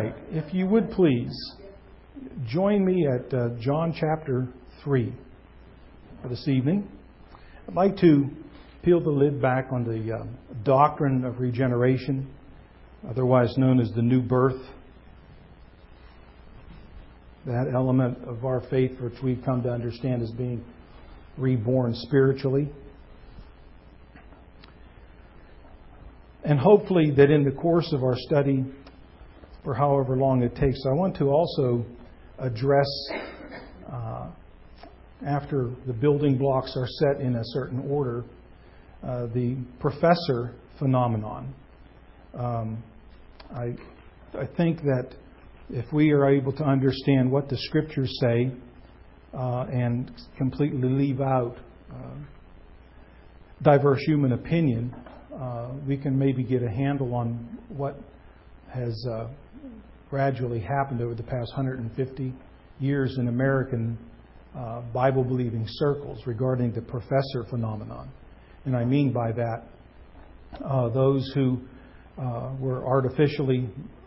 right. If you would please, join me at John chapter 3 for this evening. I'd like to peel the lid back on the doctrine of regeneration, otherwise known as the new birth. That element of our faith which we've come to understand as being reborn spiritually. And hopefully that in the course of our study, for however long it takes, I want to also address, after the building blocks are set in a certain order, the professor phenomenon. I think that if we are able to understand what the Scriptures say and completely leave out diverse human opinion, we can maybe get a handle on what has gradually happened over the past 150 years in American Bible-believing circles regarding the professor phenomenon. And I mean by that those who were artificially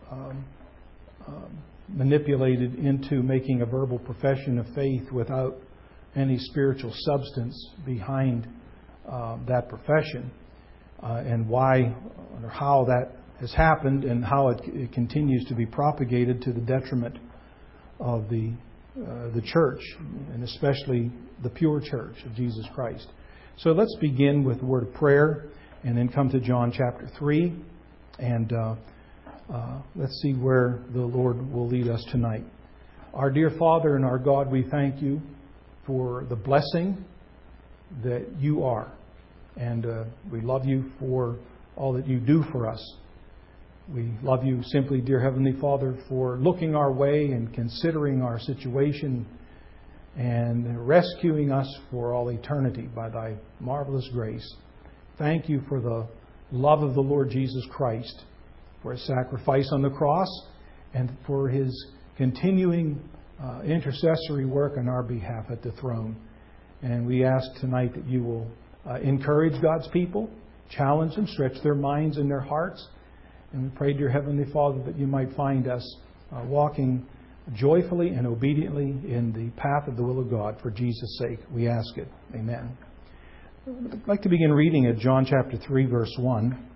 manipulated into making a verbal profession of faith without any spiritual substance behind that profession, and why or how that has happened and how it continues to be propagated to the detriment of the church, and especially the pure church of Jesus Christ. So let's begin with a word of prayer and then come to John chapter 3 and let's see where the Lord will lead us tonight. Our dear Father and our God, we thank you for the blessing that you are. And we love you for all that you do for us. We love you simply, dear Heavenly Father, for looking our way and considering our situation and rescuing us for all eternity by thy marvelous grace. Thank you for the love of the Lord Jesus Christ, for his sacrifice on the cross, and for his continuing intercessory work on our behalf at the throne. And we ask tonight that you will encourage God's people, challenge them, stretch their minds and their hearts. And we pray, dear Heavenly Father, that you might find us walking joyfully and obediently in the path of the will of God. For Jesus' sake, we ask it. Amen. I'd like to begin reading at John chapter 3, verse 1.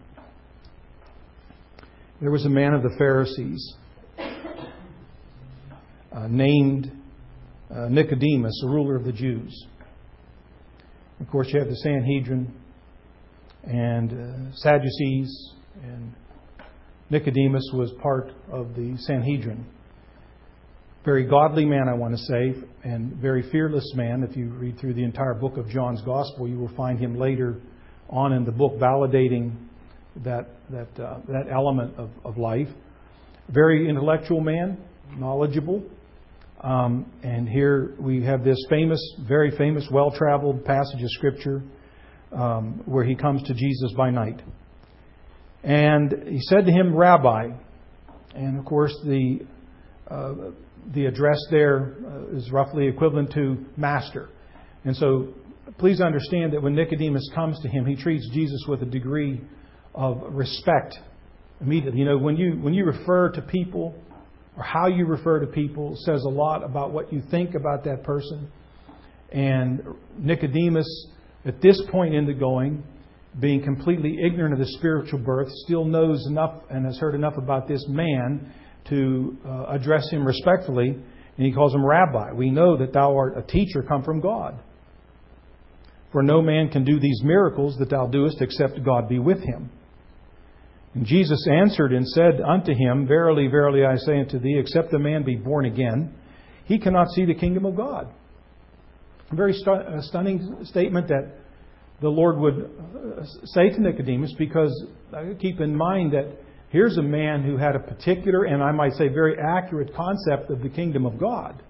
There was a man of the Pharisees named Nicodemus, a ruler of the Jews. Of course, you have the Sanhedrin and Sadducees, and Nicodemus was part of the Sanhedrin. Very godly man, I want to say, and very fearless man. If you read through the entire book of John's Gospel, you will find him later on in the book validating that element of life. Very intellectual man, knowledgeable. And here we have this very famous, well-traveled passage of Scripture where he comes to Jesus by night. And he said to him, Rabbi. And of course the address there is roughly equivalent to master. And so please understand that when Nicodemus comes to him, he treats Jesus with a degree of respect immediately. You know, when you refer to people, or how you refer to people, says a lot about what you think about that person. And Nicodemus, at this point in the going, being completely ignorant of the spiritual birth, still knows enough and has heard enough about this man to address him respectfully. And he calls him Rabbi. We know that thou art a teacher come from God. For no man can do these miracles that thou doest except God be with him. And Jesus answered and said unto him, Verily, verily, I say unto thee, except a man be born again, he cannot see the kingdom of God. A very stunning statement that the Lord would say to Nicodemus, because keep in mind that here's a man who had a particular, and I might say very accurate concept of the kingdom of God.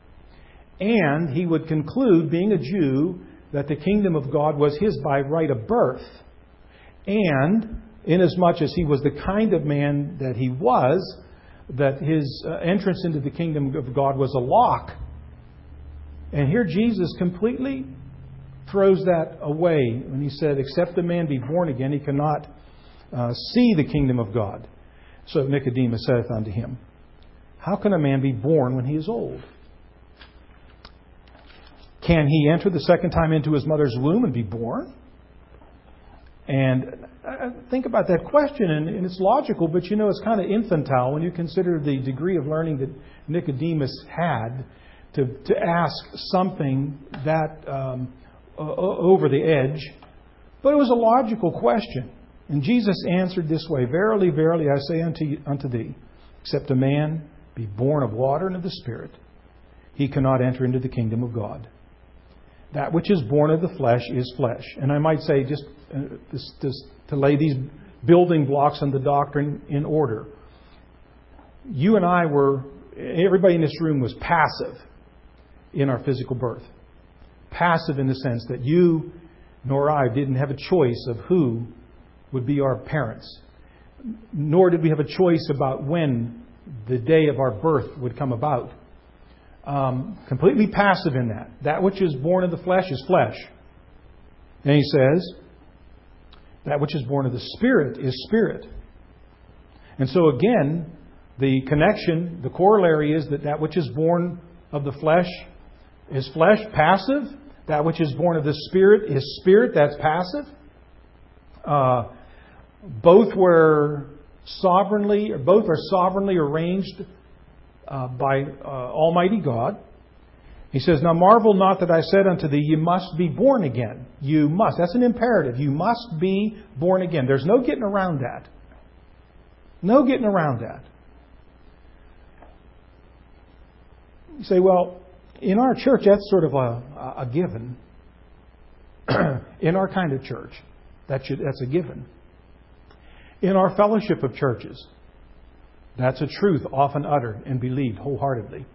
And he would conclude, being a Jew, that the kingdom of God was his by right of birth. And inasmuch as he was the kind of man that he was, that his entrance into the kingdom of God was a lock. And here Jesus completely throws that away when he said, except a man be born again, he cannot see the kingdom of God. So Nicodemus saith unto him, how can a man be born when he is old? Can he enter the second time into his mother's womb and be born? And think about that question, and it's logical, but it's kind of infantile when you consider the degree of learning that Nicodemus had to ask something that over the edge. But it was a logical question. And Jesus answered this way, "Verily, verily, I say unto thee, except a man be born of water and of the Spirit, he cannot enter into the kingdom of God. That which is born of the flesh is flesh." And I might say, just to lay these building blocks on the doctrine in order. You and I everybody in this room was passive in our physical birth. Passive in the sense that you nor I didn't have a choice of who would be our parents. Nor did we have a choice about when the day of our birth would come about. Completely passive in that. That which is born of the flesh is flesh. And he says, that which is born of the Spirit is spirit. And so again, the connection, the corollary is that which is born of the flesh is flesh, passive. That which is born of the Spirit is spirit, that's passive. Both are sovereignly arranged by Almighty God. He says, "Now marvel not that I said unto thee, you must be born again." You must. That's an imperative. You must be born again. There's no getting around that. No getting around that. You say, well, in our church, that's sort of a given. In our kind of church, that's a given. In our fellowship of churches, that's a truth often uttered and believed wholeheartedly.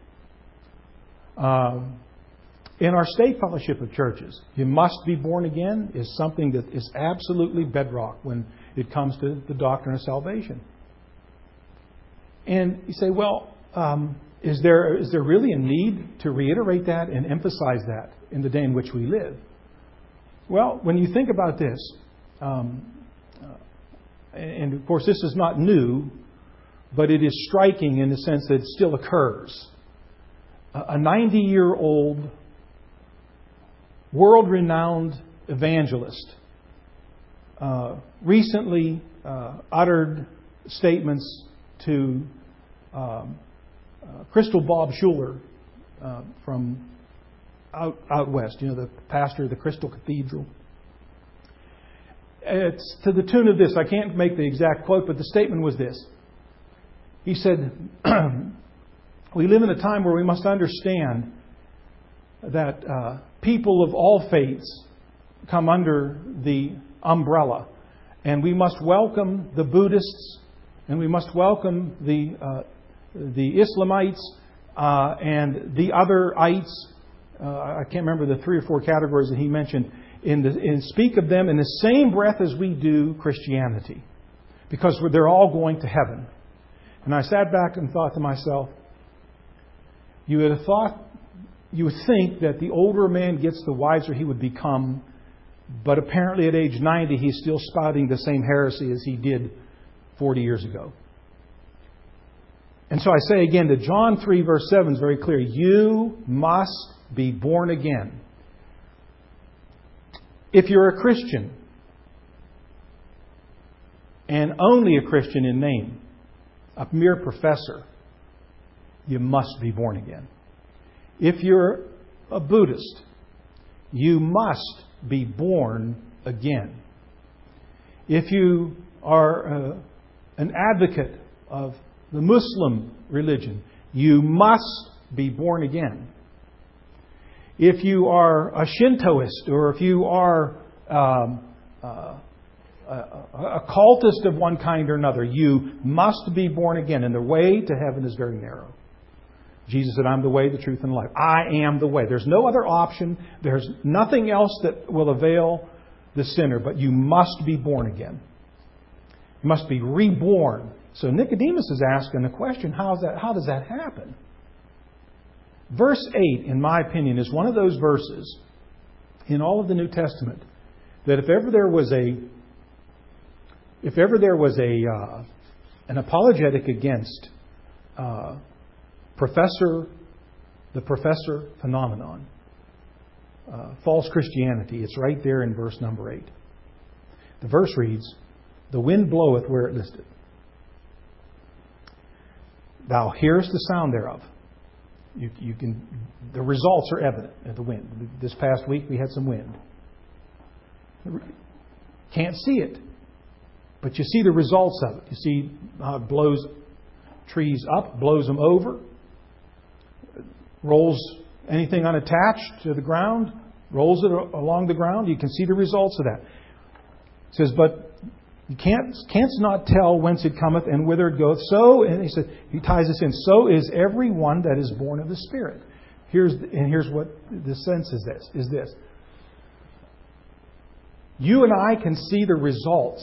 In our state fellowship of churches, you must be born again is something that is absolutely bedrock when it comes to the doctrine of salvation. And you say, well, is there really a need to reiterate that and emphasize that in the day in which we live? Well, when you think about this, and of course this is not new, but it is striking in the sense that it still occurs. A 90-year-old, world-renowned evangelist recently uttered statements to Crystal Bob Schuller from out west, the pastor of the Crystal Cathedral. It's to the tune of this. I can't make the exact quote, but the statement was this. He said, "We live in a time where we must understand that people of all faiths come under the umbrella. And we must welcome the Buddhists, and we must welcome the Islamites and the otherites." I can't remember the 3 or 4 categories that he mentioned. And speak of them in the same breath as we do Christianity, because they're all going to heaven. And I sat back and thought to myself, you would think that the older a man gets, the wiser he would become. But apparently at age 90, he's still spouting the same heresy as he did 40 years ago. And so I say again that John 3 verse 7 is very clear. You must be born again. If you're a Christian, and only a Christian in name, a mere professor, you must be born again. If you're a Buddhist, you must be born again. If you are an advocate of the Muslim religion, you must be born again. If you are a Shintoist, or if you are a cultist of one kind or another, you must be born again. And the way to heaven is very narrow. Jesus said, "I'm the way, the truth, and the life." I am the way. There's no other option. There's nothing else that will avail the sinner. But you must be born again. You must be reborn. So Nicodemus is asking the question, how does that happen? Verse 8, in my opinion, is one of those verses in all of the New Testament that if ever there was an apologetic against the professor phenomenon. False Christianity. It's right there in verse number 8. The verse reads, "The wind bloweth where it listeth. Thou hearest the sound thereof." You can. The results are evident of the wind. This past week we had some wind. Can't see it, but you see the results of it. You see how it blows trees up, blows them over, rolls anything unattached to the ground, rolls it along the ground. You can see the results of that. It says, "But you canst not tell whence it cometh and whither it goeth. So," and he ties this in, "so is every one that is born of the Spirit." Here's what the sense is this. You and I can see the results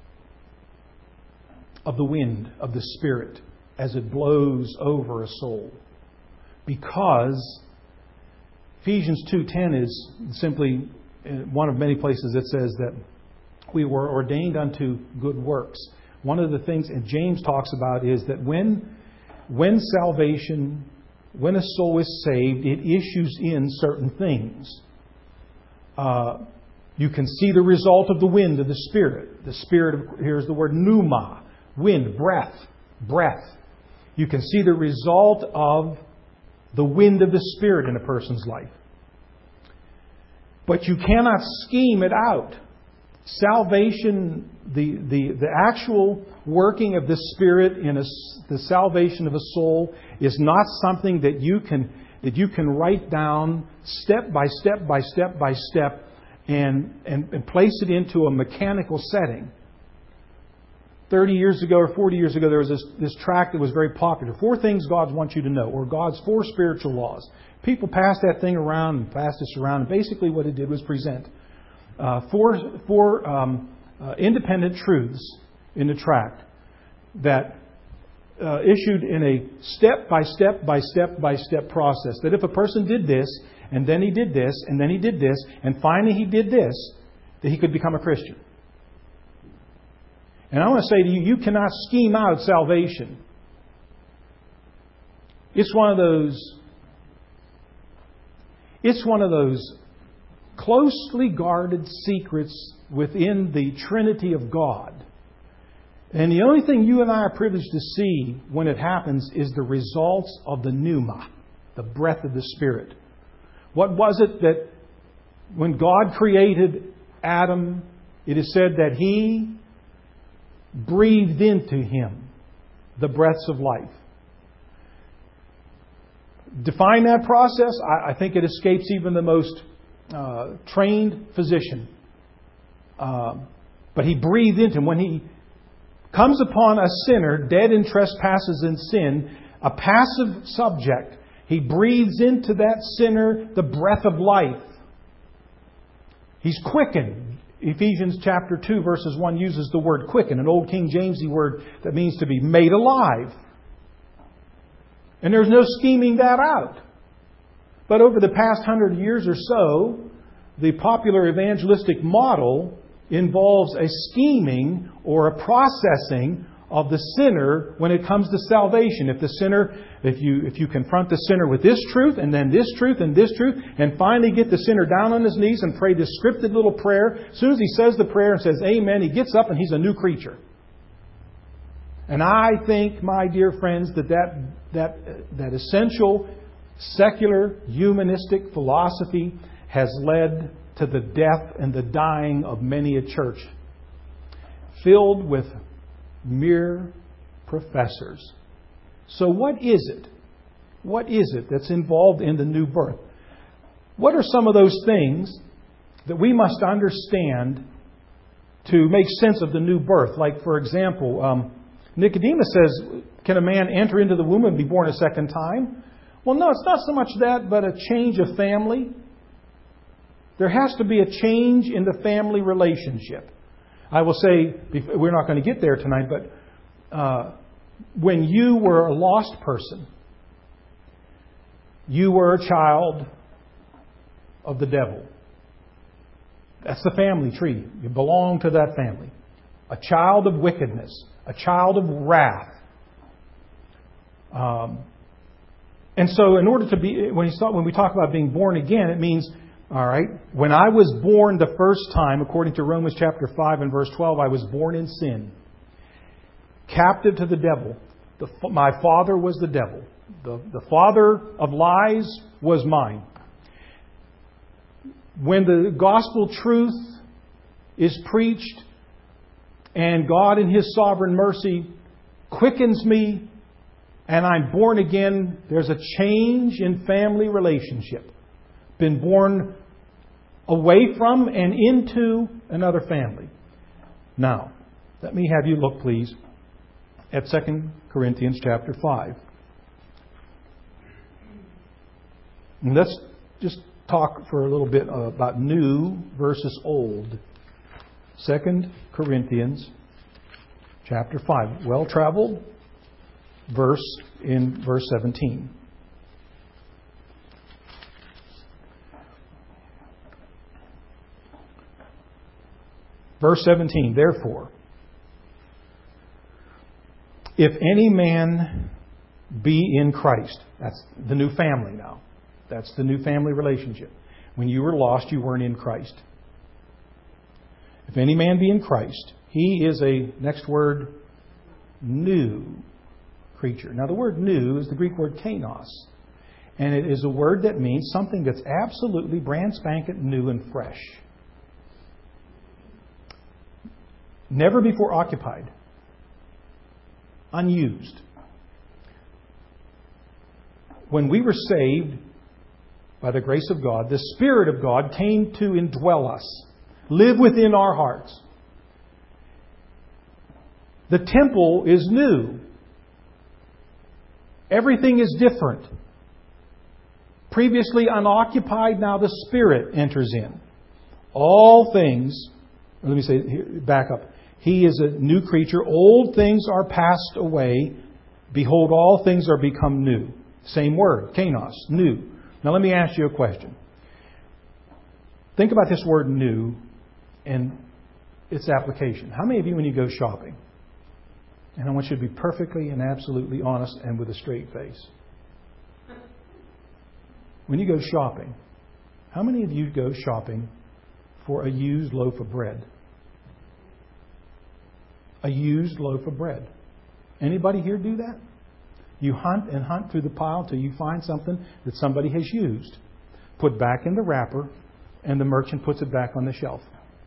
of the wind of the Spirit as it blows over a soul. Because Ephesians 2:10 is simply one of many places that says that we were ordained unto good works. One of the things, and James talks about, is that when salvation, when a soul is saved, it issues in certain things. You can see the result of the wind of the Spirit. The Spirit, here's the word pneuma, wind, breath. You can see the result of the wind of the Spirit in a person's life. But you cannot scheme it out. Salvation, the actual working of the Spirit in the salvation of a soul is not something that you can write down step by step and place it into a mechanical setting. 30 years ago or 40 years ago, there was this tract that was very popular. 4 things God wants you to know, or God's 4 spiritual laws. People passed that thing around and passed this around, and basically what it did was present four independent truths in the tract that issued in a step by step process. That if a person did this, and then he did this, and then he did this, and finally he did this, that he could become a Christian. And I want to say to you, you cannot scheme out salvation. It's one of those closely guarded secrets within the Trinity of God. And the only thing you and I are privileged to see when it happens is the results of the pneuma, the breath of the Spirit. What was it that when God created Adam, it is said that He breathed into him the breaths of life. Define that process. I think it escapes even the most trained physician. But He breathed into him. When He comes upon a sinner, dead in trespasses and sin, a passive subject, He breathes into that sinner the breath of life. He's quickened. Ephesians chapter 2 verses 1 uses the word quicken, an old King Jamesy word that means to be made alive. And there's no scheming that out. But over the past 100 years or so, the popular evangelistic model involves a scheming or a processing of the sinner when it comes to salvation. If you confront the sinner with this truth and then this truth and this truth, and finally get the sinner down on his knees and pray this scripted little prayer, as soon as he says the prayer and says amen, he gets up and he's a new creature. And I think, my dear friends, that essential secular humanistic philosophy has led to the death and the dying of many a church filled with mere professors. So what is it? What is it that's involved in the new birth? What are some of those things that we must understand to make sense of the new birth? Like, for example, Nicodemus says, can a man enter into the womb and be born a second time? Well, no, it's not so much that, but a change of family. There has to be a change in the family relationship. I will say, we're not going to get there tonight, but when you were a lost person, you were a child of the devil. That's the family tree. You belong to that family. A child of wickedness. A child of wrath. And so in order to be, when we talk about being born again, it means, all right, when I was born the first time, according to Romans chapter 5 and verse 12, I was born in sin. Captive to the devil. My father was the devil. The father of lies was mine. When the gospel truth is preached and God in His sovereign mercy quickens me and I'm born again, there's a change in family relationship. Been born away from and into another family. Now, let me have you look, please, at 2 Corinthians chapter 5. And let's just talk for a little bit about new versus old. 2 Corinthians chapter 5. Well-traveled verse in verse 17. Verse 17, therefore, if any man be in Christ, that's the new family now. That's the new family relationship. When you were lost, you weren't in Christ. If any man be in Christ, he is a, next word, new creature. Now the word new is the Greek word kainos. And it is a word that means something that's absolutely brand spanking new and fresh. Never before occupied. Unused. When we were saved by the grace of God, the Spirit of God came to indwell us, live within our hearts. The temple is new. Everything is different. Previously unoccupied, now the Spirit enters in. All things, let me say, back up. He is a new creature. Old things are passed away. Behold, all things are become new. Same word, kainos, new. Now let me ask you a question. Think about this word new and its application. How many of you, when you go shopping, and I want you to be perfectly and absolutely honest and with a straight face. When you go shopping, how many of you go shopping for a used loaf of bread? A used loaf of bread. Anybody here do that? You hunt and hunt through the pile till you find something that somebody has used. Put back in the wrapper, and the merchant puts it back on the shelf.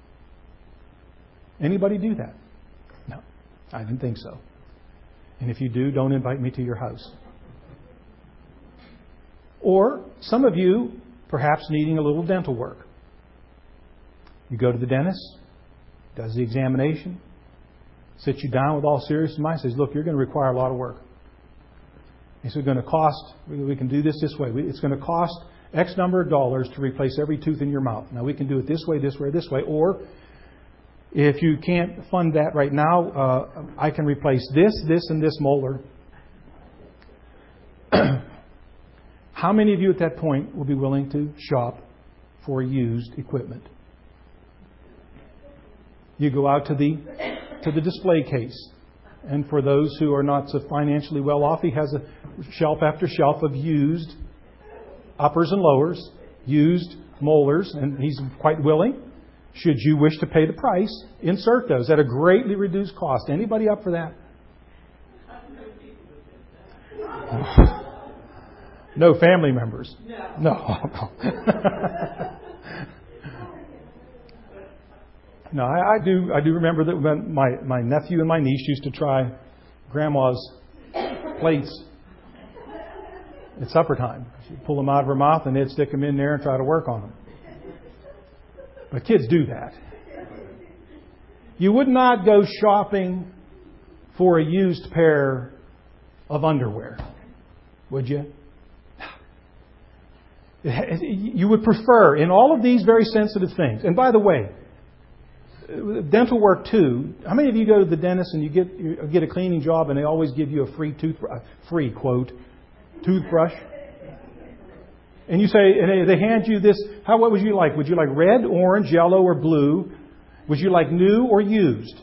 Anybody do that? No, I didn't think so. And if you do, don't invite me to your house. Or some of you, perhaps needing a little dental work. You go to the dentist, does the examination, sits you down with all seriousness in mind, says, look, you're going to require a lot of work. It's going to cost, we can do this way. It's going to cost X number of dollars to replace every tooth in your mouth. Now, we can do it this way, this way, this way. Or, if you can't fund that right now, I can replace this, and this molar. How many of you at that point will be willing to shop for used equipment? You go out to the display case. And for those who are not so financially well off, he has a shelf after shelf of used uppers and lowers, used molars, and he's quite willing, should you wish to pay the price, insert those at a greatly reduced cost. Anybody up for that? No family members? No. No, I do remember that when my nephew and my niece used to try Grandma's plates at supper time. She'd pull them out of her mouth and they'd stick them in there and try to work on them. But kids do that. You would not go shopping for a used pair of underwear, would you? You would prefer, in all of these very sensitive things, and by the way, dental work too. How many of you go to the dentist and you get a cleaning job and they always give you a free toothbrush? And you say, and they hand you this. What would you like? Would you like red, orange, yellow, or blue? Would you like new or used?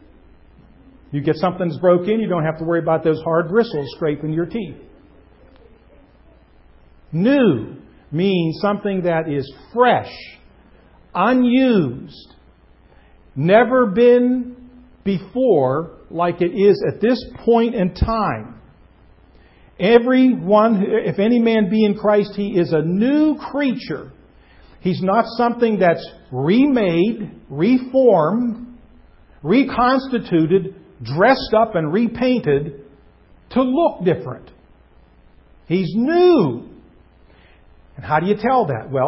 You get something that's broken, you don't have to worry about those hard bristles scraping your teeth. New means something that is fresh, unused, never been before like it is at this point in time. Everyone, if any man be in Christ, he is a new creature. He's not something that's remade, reformed, reconstituted, dressed up and repainted to look different. He's new. And how do you tell that? Well,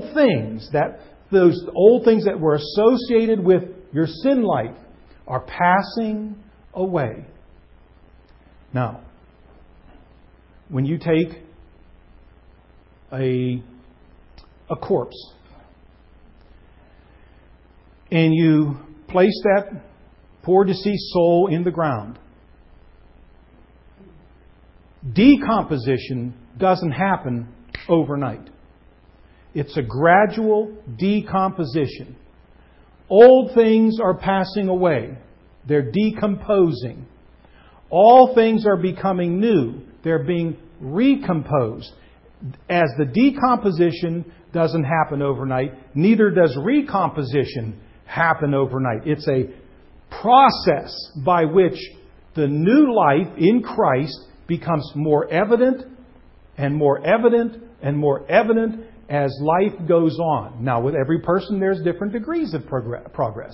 those old things that were associated with your sin life are passing away. Now, when you take a corpse and you place that poor deceased soul in the ground, decomposition doesn't happen overnight. It's a gradual decomposition. Old things are passing away. They're decomposing. All things are becoming new. They're being recomposed. As the decomposition doesn't happen overnight, neither does recomposition happen overnight. It's a process by which the new life in Christ becomes more evident and more evident and more evident as life goes on. Now, with every person, there's different degrees of progress.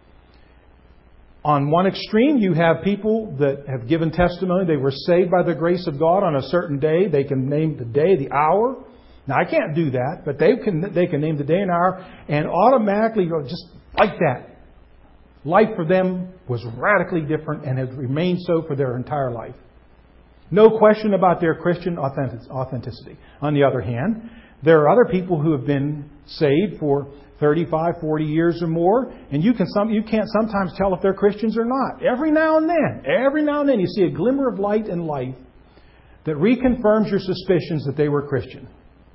On one extreme, you have people that have given testimony. They were saved by the grace of God on a certain day. They can name the day, the hour. Now, I can't do that, but they can name the day and hour and automatically go just like that. Life for them was radically different and has remained so for their entire life. No question about their Christian authenticity. On the other hand, there are other people who have been saved for 35, 40 years or more, and you can't sometimes tell if they're Christians or not. Every now and then you see a glimmer of light in life that reconfirms your suspicions that they were Christian.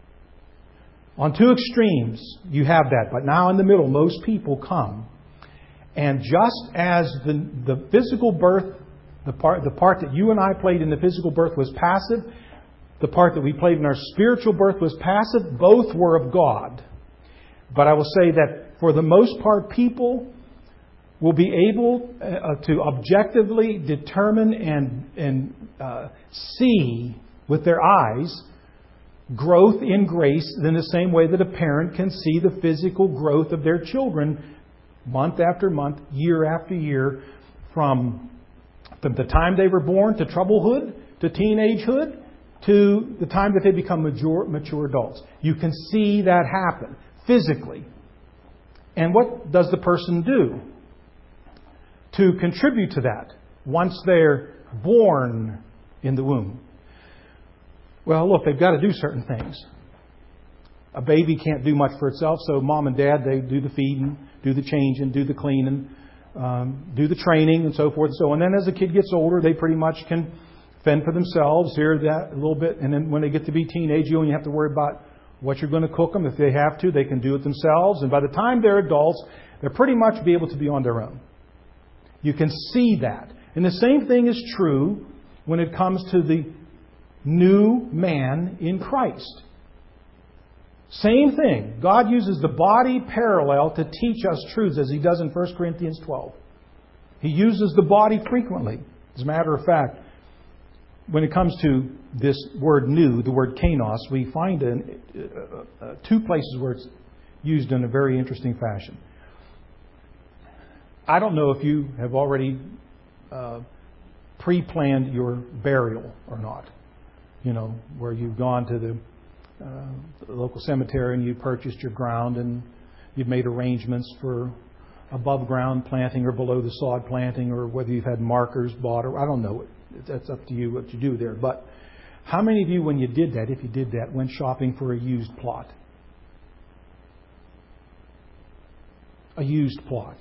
On two extremes, you have that. But now in the middle, most people come. And just as the physical birth, the part that you and I played in the physical birth was passive, the part that we played in our spiritual birth was passive, both were of God. But I will say that for the most part, people will be able to objectively determine and see with their eyes growth in grace in the same way that a parent can see the physical growth of their children month after month, year after year, from the time they were born to troublehood, to teenagehood, to the time that they become mature adults. You can see that happen physically. And what does the person do to contribute to that once they're born in the womb? Well, look, they've got to do certain things. A baby can't do much for itself, so mom and dad, they do the feeding, do the changing, do the cleaning, do the training, and so forth and so on. And then as the kid gets older, they pretty much can fend for themselves, here, that, a little bit. And then when they get to be teenage, you only have to worry about what you're going to cook them. If they have to, they can do it themselves. And by the time they're adults, they'll pretty much be able to be on their own. You can see that. And the same thing is true when it comes to the new man in Christ. Same thing. God uses the body parallel to teach us truths, as He does in 1 Corinthians 12. He uses the body frequently. As a matter of fact, when it comes to this word new, the word kainos, we find in two places where it's used in a very interesting fashion. I don't know if you have already pre-planned your burial or not. You know, where you've gone to the local cemetery and you purchased your ground and you've made arrangements for above ground planting or below the sod planting, or whether you've had markers bought, or I don't know. That's up to you what you do there. But how many of you, when you did that, if you did that, went shopping for a used plot? A used plot.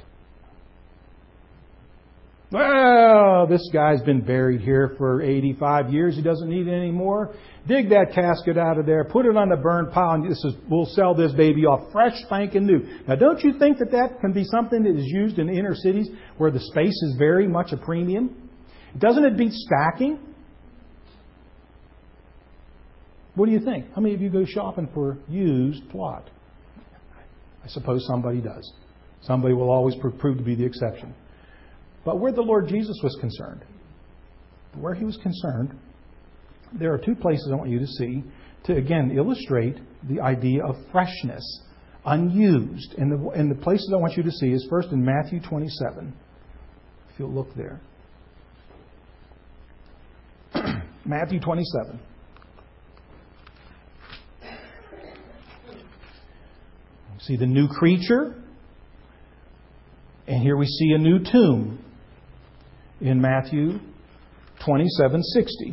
Well, this guy's been buried here for 85 years. He doesn't need it anymore. Dig that casket out of there. Put it on the burn pile. And we'll sell this baby off fresh, spanking new. Now, don't you think that can be something that is used in inner cities where the space is very much a premium? Doesn't it beat stacking? What do you think? How many of you go shopping for used plot? I suppose somebody does. Somebody will always prove to be the exception. But where the Lord Jesus was concerned, where He was concerned, there are two places I want you to see to, again, illustrate the idea of freshness, unused. And the places I want you to see is first in Matthew 27. If you'll look there. Matthew 27. See the new creature. And here we see a new tomb in Matthew 27:60.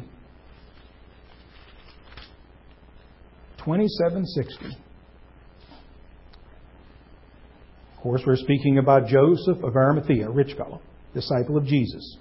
27:60. Of course, we're speaking about Joseph of Arimathea, a rich fellow, disciple of Jesus.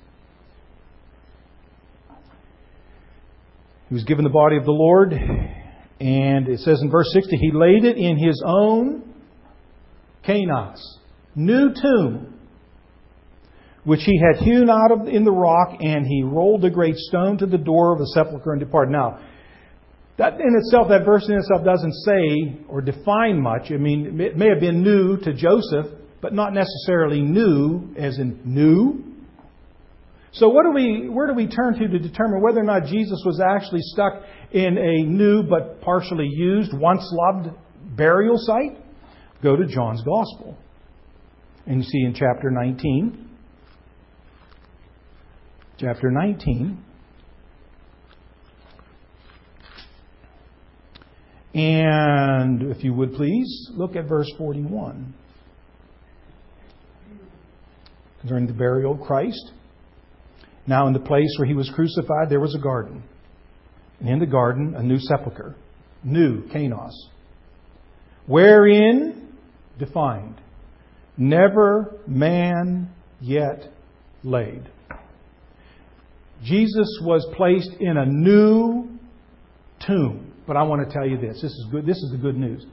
He was given the body of the Lord, and it says in verse 60, He laid it in His own kainos, new tomb, which He had hewn out in the rock, and He rolled a great stone to the door of the sepulchre and departed. Now, that in itself, that verse in itself doesn't say or define much. I mean, it may have been new to Joseph, but not necessarily new as in new. So where do we turn to determine whether or not Jesus was actually stuck in a new but partially used, once loved burial site? Go to John's Gospel. And you see in chapter 19. Chapter 19. And if you would please, look at verse 41. Concerning the burial of Christ. Now in the place where He was crucified, there was a garden. And in the garden, a new sepulchre. New, kainos. Wherein, defined, never man yet laid. Jesus was placed in a new tomb. But I want to tell you this. This is good. This is the good news.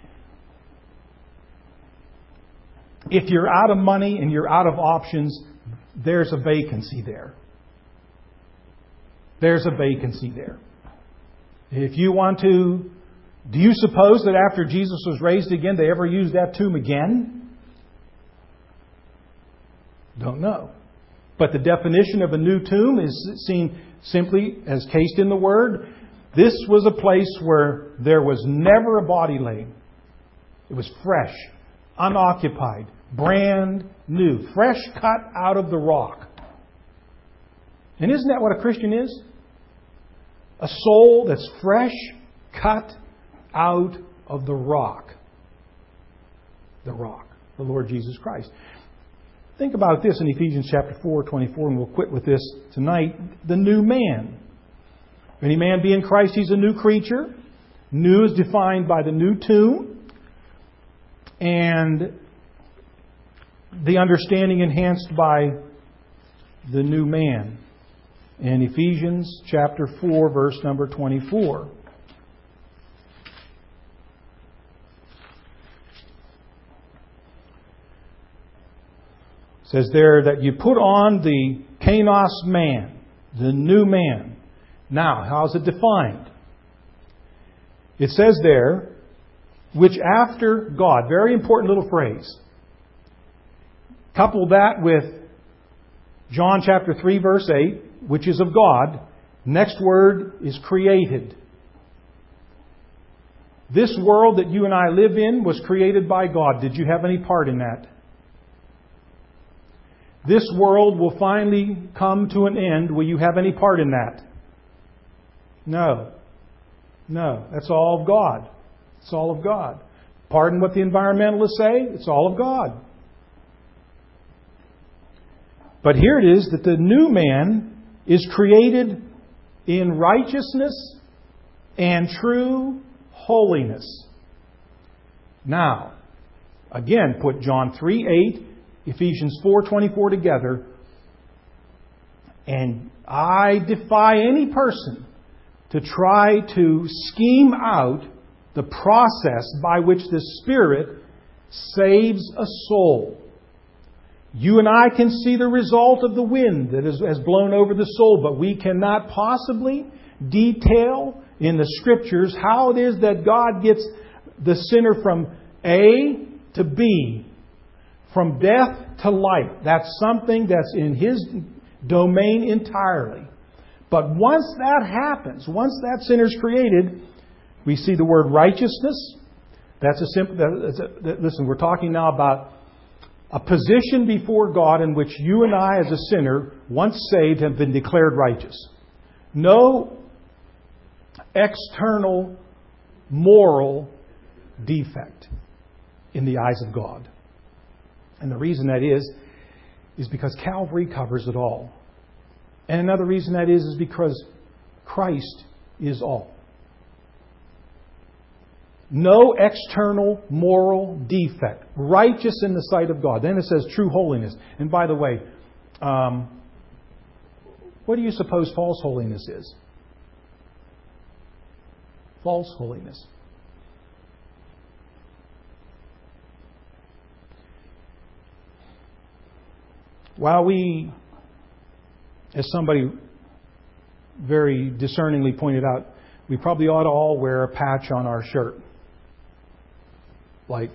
If you're out of money and you're out of options, there's a vacancy there. There's a vacancy there. If you want to, do you suppose that after Jesus was raised again, they ever used that tomb again? Don't know. But the definition of a new tomb is seen simply as cased in the Word. This was a place where there was never a body laid. It was fresh, unoccupied, brand new, fresh cut out of the rock. And isn't that what a Christian is? A soul that's fresh, cut out of the rock. The rock, the Lord Jesus Christ. Think about this in Ephesians chapter 4:24, and we'll quit with this tonight. The new man. If any man be in Christ, he's a new creature. New is defined by the new tomb. And the understanding enhanced by the new man. In Ephesians chapter 4, verse number 24. It says there that you put on the kainos man, the new man. Now, how is it defined? It says there, which after God, very important little phrase. Couple that with John chapter 3 verse 8, which is of God. Next word is created. This world that you and I live in was created by God. Did you have any part in that? This world will finally come to an end. Will you have any part in that? No. No. That's all of God. It's all of God. Pardon what the environmentalists say? It's all of God. But here it is that the new man is created in righteousness and true holiness. Now, again, put John 3:8, Ephesians 4:24 together, and I defy any person to try to scheme out the process by which the Spirit saves a soul. You and I can see the result of the wind that has blown over the soul, but we cannot possibly detail in the Scriptures how it is that God gets the sinner from A to B, from death to life. That's something that's in His domain entirely. But once that happens, once that sinner's created, we see the word righteousness. That's a simple. Listen, we're talking now about a position before God in which you and I, as a sinner, once saved, have been declared righteous. No external moral defect in the eyes of God. And the reason that is because Calvary covers it all. And another reason that is because Christ is all. No external moral defect. Righteous in the sight of God. Then it says true holiness. And by the way, what do you suppose false holiness is? False holiness. While we, as somebody very discerningly pointed out, we probably ought to all wear a patch on our shirt, like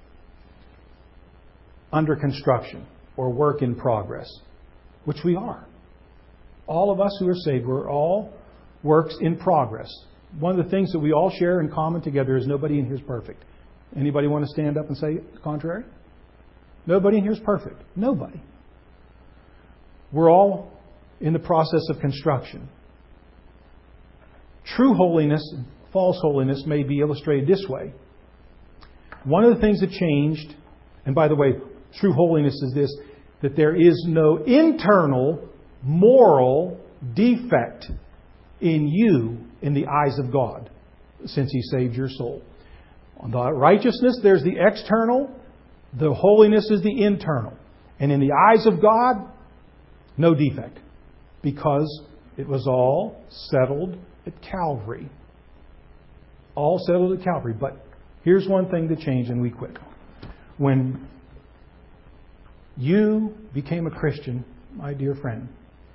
under construction or work in progress, which we are. All of us who are saved, we're all works in progress. One of the things that we all share in common together is nobody in here is perfect. Anybody want to stand up and say the contrary? Nobody in here is perfect. Nobody. We're all in the process of construction. True holiness and false holiness may be illustrated this way. One of the things that changed, and by the way, true holiness is this, that there is no internal moral defect in you in the eyes of God since He saved your soul. On the righteousness, there's the external. The holiness is the internal. And in the eyes of God, no defect. Because it was all settled at Calvary. All settled at Calvary. But here's one thing that changed and we quit. When you became a Christian, my dear friend,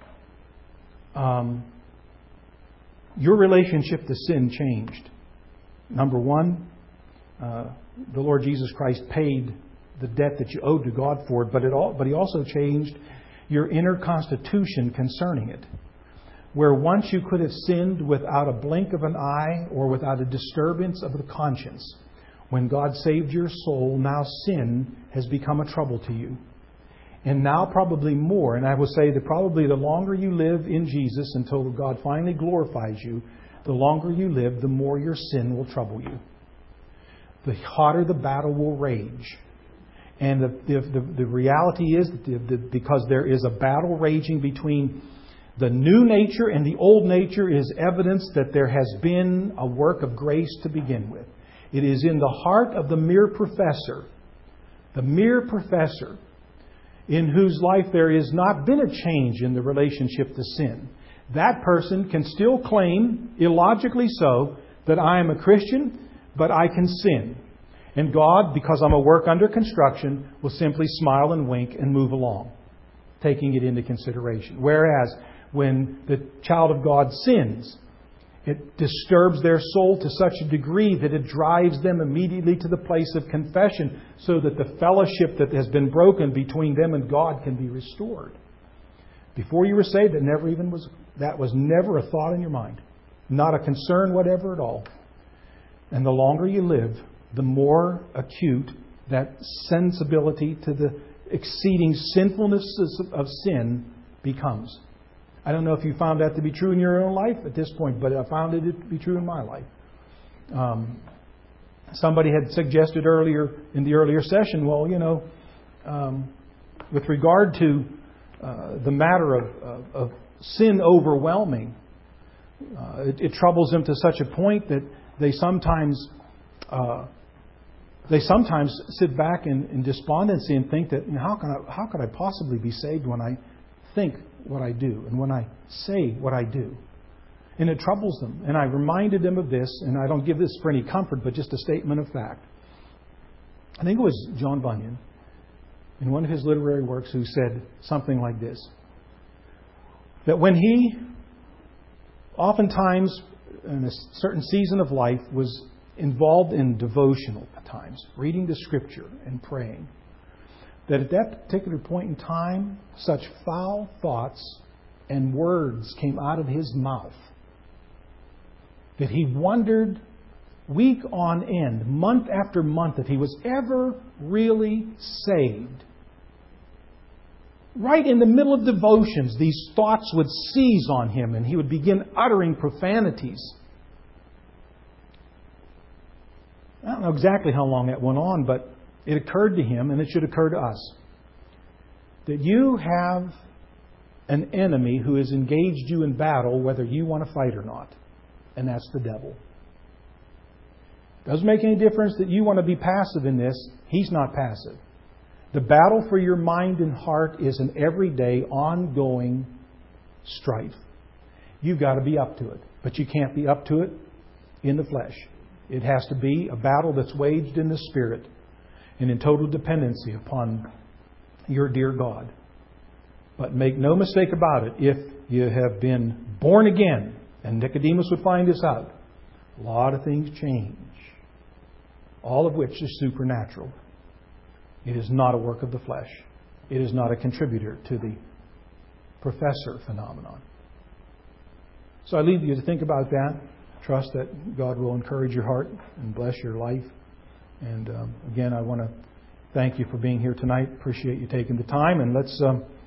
your relationship to sin changed. Number one, the Lord Jesus Christ paid the debt that you owed to God for it, but He also changed your inner constitution concerning it. Where once you could have sinned without a blink of an eye or without a disturbance of the conscience, when God saved your soul, now sin has become a trouble to you. And now probably more, and I will say that probably the longer you live in Jesus until God finally glorifies you, the longer you live, the more your sin will trouble you. The hotter the battle will rage. And the reality is that because there is a battle raging between the new nature and the old nature, is evidence that there has been a work of grace to begin with. It is in the heart of the mere professor, in whose life there has not been a change in the relationship to sin. That person can still claim, illogically so, that I am a Christian, but I can sin. And God, because I'm a work under construction, will simply smile and wink and move along, taking it into consideration. Whereas when the child of God sins, it disturbs their soul to such a degree that it drives them immediately to the place of confession so that the fellowship that has been broken between them and God can be restored. Before you were saved, that was never a thought in your mind. Not a concern whatever at all. And the longer you live, the more acute that sensibility to the exceeding sinfulness of sin becomes. I don't know if you found that to be true in your own life at this point, but I found it to be true in my life. Somebody had suggested earlier in the earlier session, with regard to the matter of sin overwhelming, it troubles them to such a point that they sometimes sit back in despondency and think that, how could I possibly be saved when I think what I do and when I say what I do? And it troubles them. And I reminded them of this, and I don't give this for any comfort, but just a statement of fact. I think it was John Bunyan, in one of his literary works, who said something like this. That when he oftentimes in a certain season of life, was involved in devotional times, reading the Scripture and praying, that at that particular point in time, such foul thoughts and words came out of his mouth that he wondered week on end, month after month, if he was ever really saved. Right in the middle of devotions, these thoughts would seize on him and he would begin uttering profanities. I don't know exactly how long that went on, but it occurred to him, and it should occur to us, that you have an enemy who has engaged you in battle whether you want to fight or not. And that's the devil. Doesn't make any difference that you want to be passive in this. He's not passive. The battle for your mind and heart is an everyday, ongoing strife. You've got to be up to it. But you can't be up to it in the flesh. It has to be a battle that's waged in the Spirit and in total dependency upon your dear God. But make no mistake about it, if you have been born again, and Nicodemus would find this out, a lot of things change. All of which is supernatural. It is not a work of the flesh. It is not a contributor to the professor phenomenon. So I leave you to think about that. Trust that God will encourage your heart and bless your life. And again, I want to thank you for being here tonight. Appreciate you taking the time. And let's